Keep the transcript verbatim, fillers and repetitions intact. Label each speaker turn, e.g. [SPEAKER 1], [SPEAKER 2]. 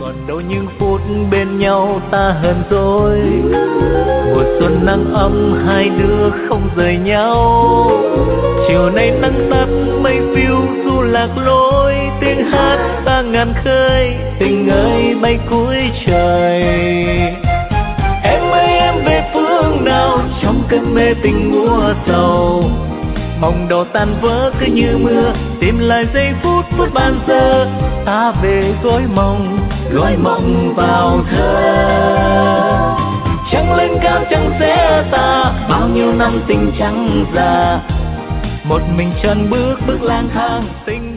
[SPEAKER 1] còn đâu những phút bên nhau ta hờn dỗi. Mùa xuân nắng ấm hai đứa không rời nhau. Chiều nay nắng tắt mây phiêu du lạc lối. Tiếng hát ta ngàn khơi, tình ơi bay cuối trời. Em ơi em về phương nào trong cơn mê tình mùa sầu. Mộng đầu tan vỡ cứ như mưa, tìm lại giây phút phút ban giờ. Ta về gói mộng, gói mộng vào thơ. Trăng lên cao trăng xé ta, bao nhiêu năm tình trắng già. Một mình chân bước bước lang thang tình